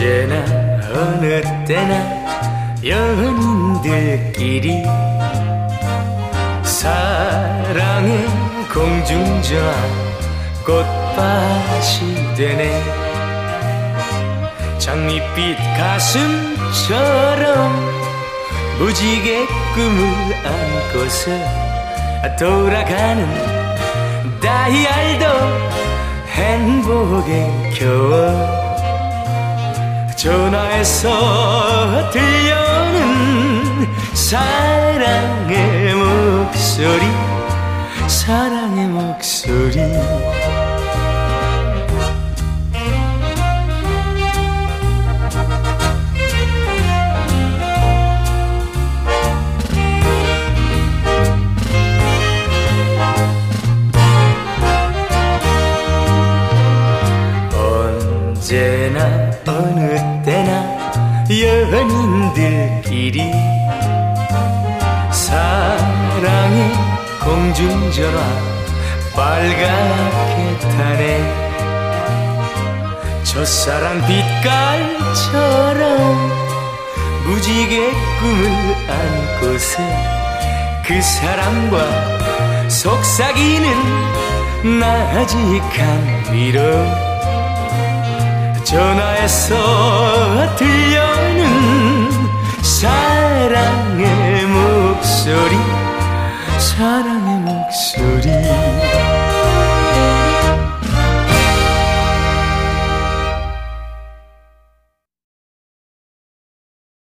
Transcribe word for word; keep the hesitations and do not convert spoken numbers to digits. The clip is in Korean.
언제나 어느 때나 연인들끼리 사랑의 공중전화 꽃밭이 되네. 장밋빛 가슴처럼 무지개 꿈을 안고서 돌아가는 다이알도 행복에 겨워. 전화에서 들려오는 사랑의 목소리, 사랑의 목소리. 언제나 어느 때나 연인들끼리 사랑의 공중전화 빨갛게 타네. 첫사랑 빛깔처럼 무지개 꿈을 안고서 그 사람과 속삭이는 나직한 위로. 전화에서 들려오는 사랑의 목소리, 사랑의 목소리.